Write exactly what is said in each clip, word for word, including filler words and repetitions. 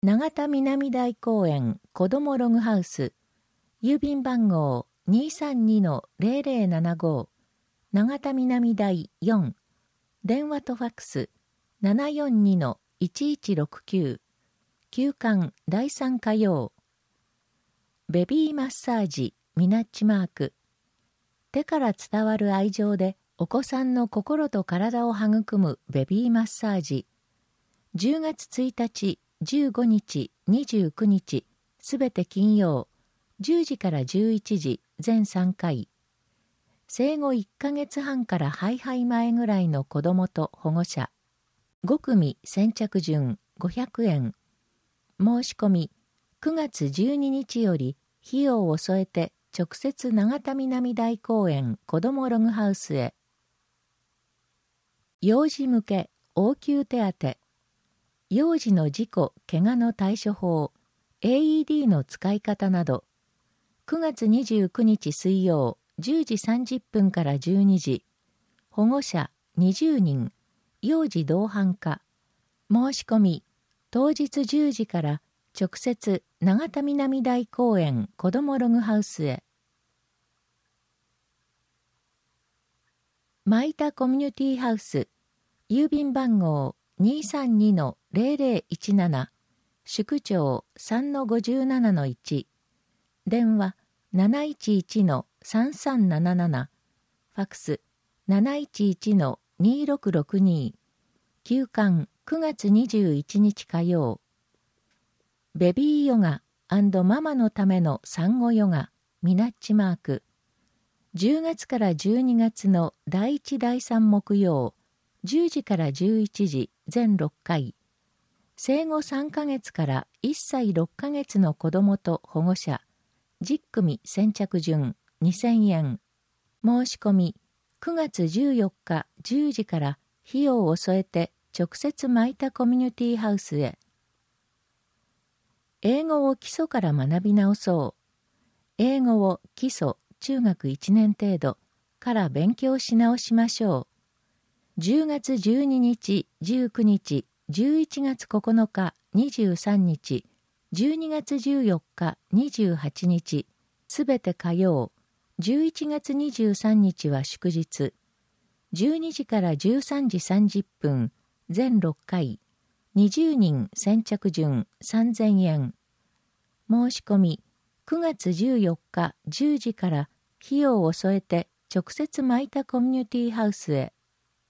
永田南台公園子どもログハウス、郵便番号 にーさんにのゼロゼロななご、永田南台よん、電話とファックス ななよんにのいちいちろくきゅう、休館だいさん火曜。ベビーマッサージミナッチマーク、手から伝わる愛情でお子さんの心と体を育むベビーマッサージ。じゅうがつついたち、じゅうごにち、にじゅうくにち、すべて金曜、じゅうじからじゅういちじ、全さんかい。生後いっかげつはんからハイハイ前ぐらいの子供と保護者。ごくみ先着順ごひゃくえん。申し込み、くがつじゅうににちより費用を添えて直接永田南台公園子どもログハウスへ。幼児向け応急手当。幼児の事故・怪我の対処法、エーイーディー の使い方など、くがつにじゅうくにち水曜じゅうじさんじゅっぷんからじゅうにじ、保護者にじゅうにん、幼児同伴化。申し込み、当日じゅうじから直接永田南台公園子どもログハウスへ。マイタコミュニティハウス、郵便番号 にーさんにのゼロゼロいちなな、宿長 さんのごじゅうななのいち、電話 なないちいちのさんさんなななな、ファックス なないちいちのにろくろくに、休館くがつにじゅういちにち火曜。ベビーヨガ&ママのための産後ヨガミナッチマーク。じゅうがつからじゅうにがつのだいいちだいさん木曜、じゅうじからじゅういちじ、全ろっかい。生後さんかげつからいっさいろっかげつの子どもと保護者、じゅっくみ先着順にせんえん。申し込み、くがつじゅうよっかじゅうじから費用を添えて直接マイタコミュニティハウスへ。英語を基礎から学び直そう。英語を基礎、中学いちねん程度から勉強し直しましょう。じゅうがつじゅうににち、じゅうくにち、じゅういちがつここのか、にじゅうさんにち、じゅうにがつじゅうよっか、にじゅうはちにち、すべて火曜、じゅういちがつにじゅうさんにちは祝日、じゅうにじからじゅうさんじさんじゅっぷん、全ろっかい、にじゅうにん先着順さんぜんえん。申し込み、くがつじゅうよっかじゅうじから費用を添えて直接マイタコミュニティハウスへ。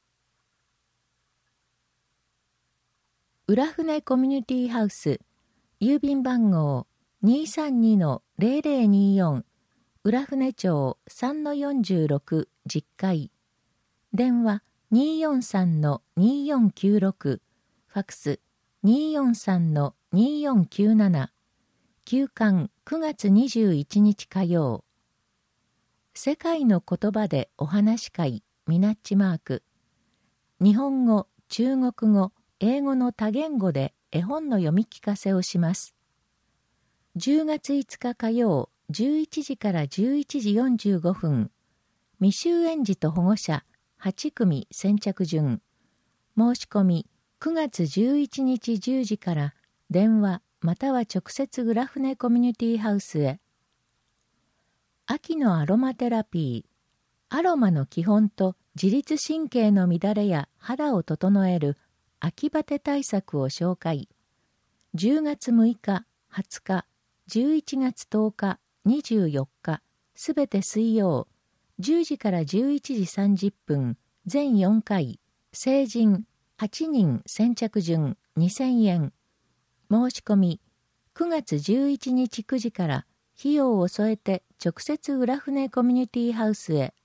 浦船コミュニティハウス、郵便番号 にーさんにのゼロゼロによん、浦船町 さんのよんじゅうろく じゅっかい。電話 にーよんさんのにーよんきゅうろく、ファックス にーよんさんのにーよんきゅうなな、休館くがつにじゅういちにち火曜。世界の言葉でお話し会ミナッチマーク。日本語、中国語、英語の多言語で絵本の読み聞かせをします。じゅうがついつか火曜、じゅういちじからじゅういちじよんじゅうごふん。未就園児と保護者はちくみ先着順。申し込みくがつじゅういちにちじゅうじから電話または直接浦船コミュニティハウスへ。秋のアロマテラピー。アロマの基本と自律神経の乱れや肌を整える秋バテ対策を紹介。じゅうがつむいか、はつか、じゅういちがつとおか、にじゅうよっか、すべて水曜、じゅうじからじゅういちじさんじゅっぷん、全よんかい、成人はちにん先着順にせんえん。申し込み、くがつじゅういちにちくじから費用を添えて直接浦船コミュニティハウスへ。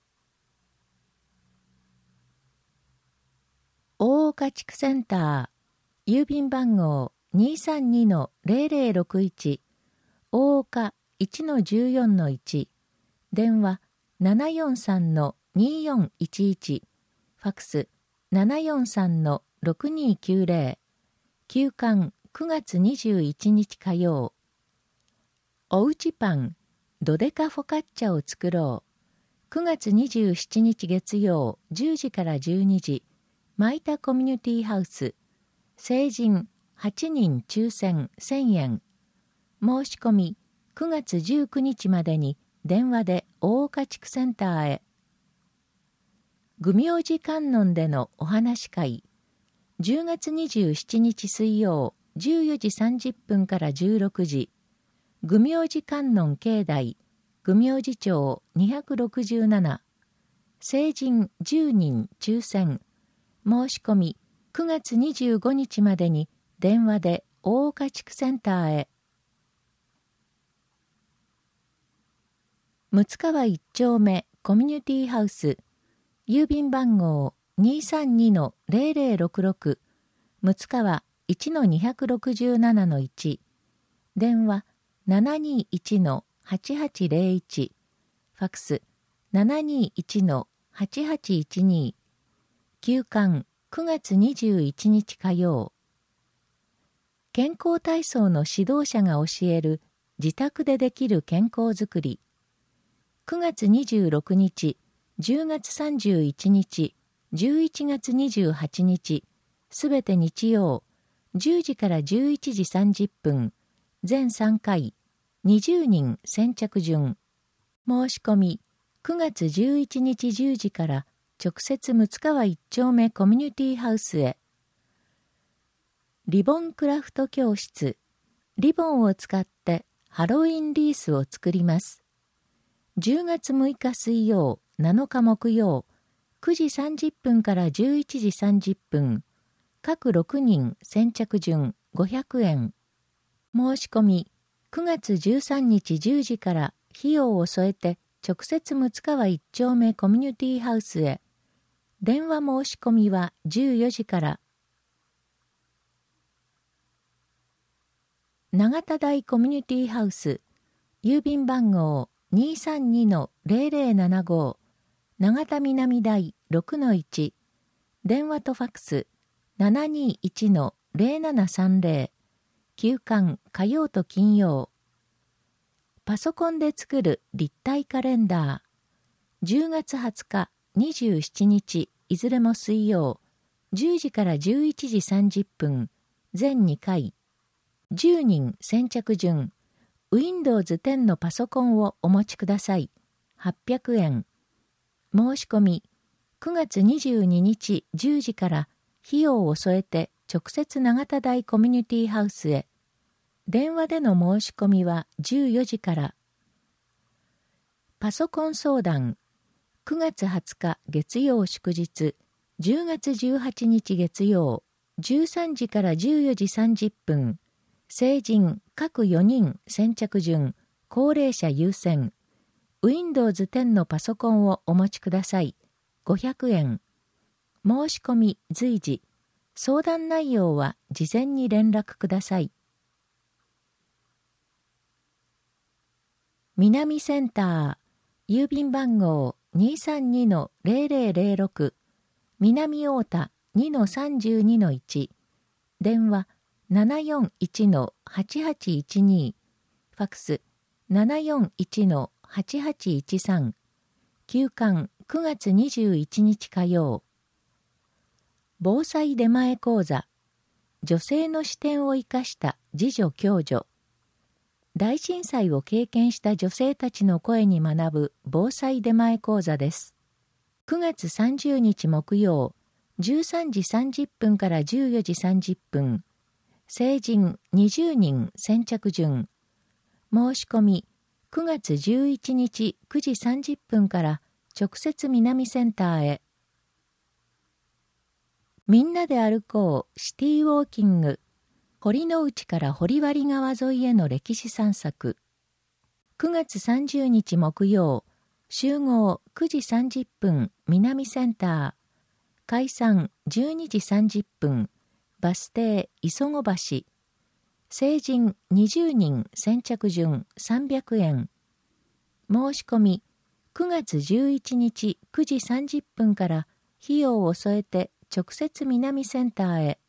大岡地区センター、郵便番号 にーさんにのゼロゼロろくいち、大岡 いちのじゅうよんのいち、電話 ななよんさんのによんいちいち、ファックス ななよんさんのろくにきゅうゼロ、休館くがつにじゅういちにち火曜。おうちパン、ドデカフォカッチャを作ろう。くがつにじゅうしちにち月曜じゅうじからじゅうにじ、マイタコミュニティハウス、成人はちにん抽選せんえん。申し込みくがつじゅうくにちまでに電話で大岡地区センターへ。愚明寺観音でのお話会、じゅうがつにじゅうしちにち水曜じゅうよじさんじゅっぷんからじゅうろくじ、愚明寺観音境内、愚明寺町にひゃくろくじゅうなな、成人じゅうにん抽選、申し込みくがつにじゅうごにちまでに電話で大岡地区センターへ。むつかわいっちょうめコミュニティハウス、郵便番号 にーさんにのゼロゼロろくろく、むつかわ いちのにひゃくろくじゅうななのいち、電話 ななにいちのはちはちゼロいち、ファクス ななにいちのはちはちいちに、休館くがつにじゅういちにち火曜。健康体操の指導者が教える自宅でできる健康づくり。くがつにじゅうろくにち、じゅうがつさんじゅういちにち、じゅういちがつにじゅうはちにち、すべて日曜、じゅうじからじゅういちじさんじゅっぷん、全さんかい、にじゅうにん先着順。申し込み、くがつじゅういちにちじゅうじから直接むつかわいっちょうめコミュニティハウスへ。リボンクラフト教室、リボンを使ってハロウィンリースを作ります。じゅうがつむいか水曜、なのか木曜、くじさんじゅっぷんからじゅういちじさんじゅっぷん、各ろくにん先着順ごひゃくえん。申し込み、くがつじゅうさんにちじゅうじから費用を添えて直接むつかわいっちょうめコミュニティハウスへ。電話申し込みはじゅうよじから。永田台コミュニティハウス、郵便番号 にーさんにのゼロゼロななご、永田南台 ろくのいち、電話とファックス ななにいちのゼロななさんゼロ、休館火曜と金曜。パソコンで作る立体カレンダー、じゅうがつはつか、にじゅうしちにち、いずれも水曜、じゅうじからじゅういちじさんじゅっぷん、全にかい、じゅうにん先着順、ウィンドウズテン のパソコンをお持ちください。はっぴゃくえん。申し込み、くがつにじゅうににちじゅうじから費用を添えて直接永田台コミュニティハウスへ。電話での申し込みはじゅうよじから。パソコン相談、くがつはつか月曜祝日、じゅうがつじゅうはちにち月曜、じゅうさんじからじゅうよじさんじゅっぷん、成人各よにん先着順、高齢者優先、ウィンドウズテン のパソコンをお持ちください。ごひゃくえん。申し込み随時。相談内容は事前に連絡ください。南センター、郵便番号 にーさんにのゼロゼロゼロろく、南太田 にのさんじゅうにのいち、電話ななよんいちのはちはちいちに、ファクスななよんいちのはちはちいちさん、休館くがつにじゅういちにち火曜。防災出前講座、女性の視点を生かした自助共助。大震災を経験した女性たちの声に学ぶ防災出前講座です。くがつさんじゅうにち木曜、じゅうさんじさんじゅっぷんからじゅうよじさんじゅっぷん、成人にじゅうにん先着順。申し込み、くがつじゅういちにちくじさんじゅっぷんから直接南センターへ。みんなで歩こうシティウォーキング、堀之内から堀割川沿いへの歴史散策。くがつさんじゅうにち木曜、集合くじさんじゅっぷん南センター、解散じゅうにじさんじゅっぷん、バス停磯子橋、成人にじゅうにん先着順さんびゃくえん。申し込み、くがつじゅういちにちくじさんじゅっぷんから費用を添えて直接南センターへ。